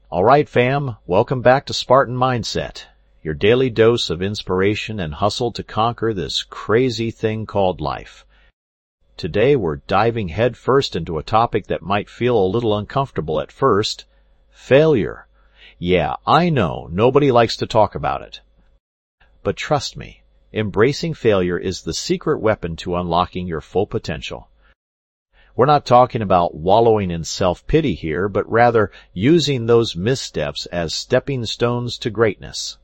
All right, fam, welcome back to Spartan Mindset, your daily dose of inspiration and hustle to conquer this crazy thing called life. Today we're diving headfirst into a topic that might feel a little uncomfortable at first: failure. Yeah, I know, nobody likes to talk about it. But trust me, embracing failure is the secret weapon to unlocking your full potential. We're not talking about wallowing in self-pity here, but rather using those missteps as stepping stones to greatness.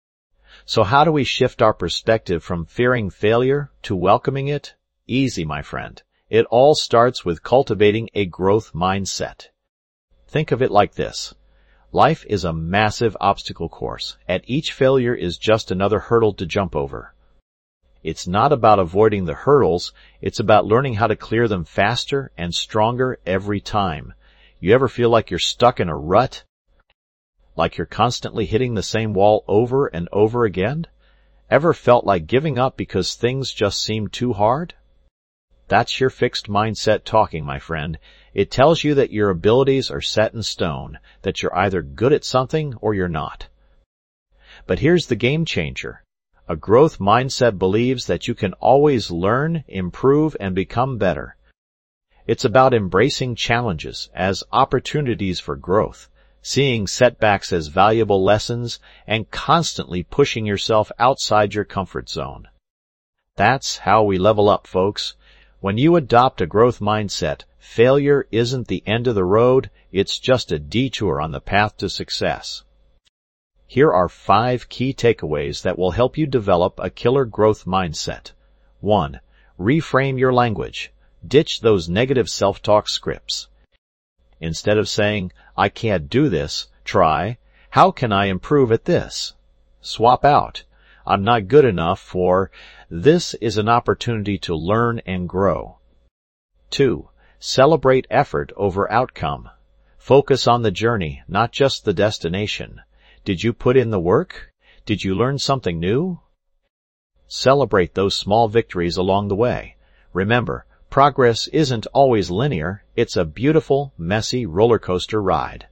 So how do we shift our perspective from fearing failure to welcoming it? Easy, my friend. It all starts with cultivating a growth mindset. Think of it like this. Life is a massive obstacle course, and each failure is just another hurdle to jump over. It's not about avoiding the hurdles, it's about learning how to clear them faster and stronger every time. You ever feel like you're stuck in a rut? Like you're constantly hitting the same wall over and over again? Ever felt like giving up because things just seem too hard? That's your fixed mindset talking, my friend. It tells you that your abilities are set in stone, that you're either good at something or you're not. But here's the game changer. A growth mindset believes that you can always learn, improve, and become better. It's about embracing challenges as opportunities for growth, seeing setbacks as valuable lessons, and constantly pushing yourself outside your comfort zone. That's how we level up, folks. When you adopt a growth mindset, failure isn't the end of the road, it's just a detour on the path to success. Here are 5 key takeaways that will help you develop a killer growth mindset. 1. Reframe your language. Ditch those negative self-talk scripts. Instead of saying, "I can't do this," try, "How can I improve at this?" Swap out, "I'm not good enough," for "This is an opportunity to learn and grow." 2. Celebrate effort over outcome. Focus on the journey, not just the destination. Did you put in the work? Did you learn something new? Celebrate those small victories along the way. Remember, progress isn't always linear. It's a beautiful, messy roller coaster ride.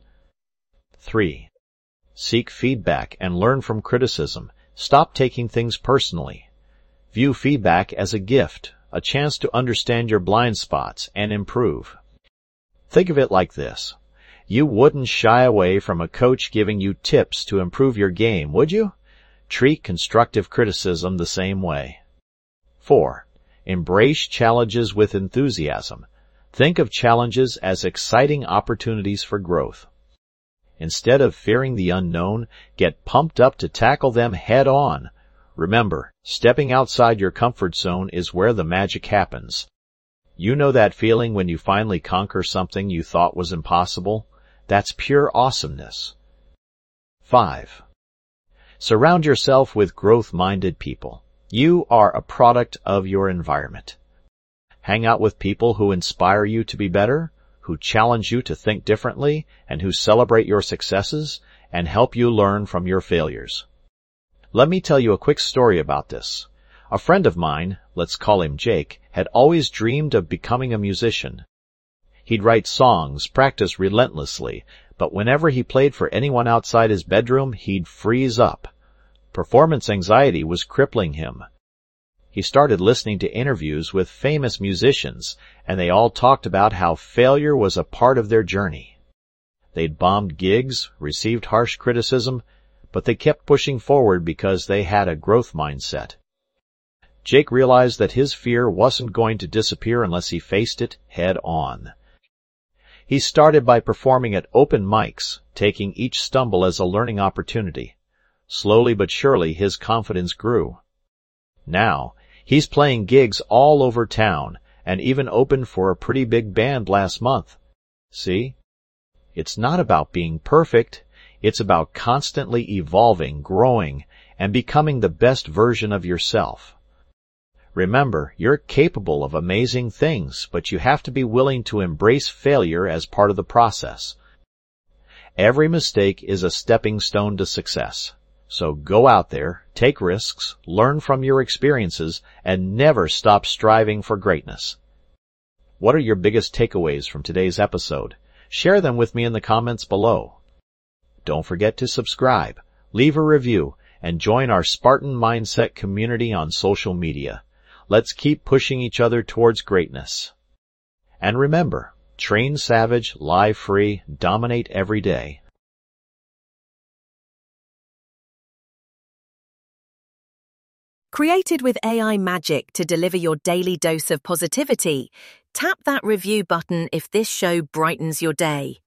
3. Seek feedback and learn from criticism. Stop taking things personally. View feedback as a gift, a chance to understand your blind spots and improve. Think of it like this. You wouldn't shy away from a coach giving you tips to improve your game, would you? Treat constructive criticism the same way. 4. Embrace challenges with enthusiasm. Think of challenges as exciting opportunities for growth. Instead of fearing the unknown, get pumped up to tackle them head on. Remember, stepping outside your comfort zone is where the magic happens. You know that feeling when you finally conquer something you thought was impossible? That's pure awesomeness. 5. Surround yourself with growth-minded people. You are a product of your environment. Hang out with people who inspire you to be better, who challenge you to think differently, and who celebrate your successes and help you learn from your failures. Let me tell you a quick story about this. A friend of mine, let's call him Jake, had always dreamed of becoming a musician. He'd write songs, practice relentlessly, but whenever he played for anyone outside his bedroom, he'd freeze up. Performance anxiety was crippling him. He started listening to interviews with famous musicians, and they all talked about how failure was a part of their journey. They'd bombed gigs, received harsh criticism, but they kept pushing forward because they had a growth mindset. Jake realized that his fear wasn't going to disappear unless he faced it head on. He started by performing at open mics, taking each stumble as a learning opportunity. Slowly but surely his confidence grew. Now, he's playing gigs all over town, and even opened for a pretty big band last month. See? It's not about being perfect. It's about constantly evolving, growing, and becoming the best version of yourself. Remember, you're capable of amazing things, but you have to be willing to embrace failure as part of the process. Every mistake is a stepping stone to success. So go out there, take risks, learn from your experiences, and never stop striving for greatness. What are your biggest takeaways from today's episode? Share them with me in the comments below. Don't forget to subscribe, leave a review, and join our Spartan Mindset community on social media. Let's keep pushing each other towards greatness. And remember, train savage, live free, dominate every day. Created with AI magic to deliver your daily dose of positivity, tap that review button if this show brightens your day.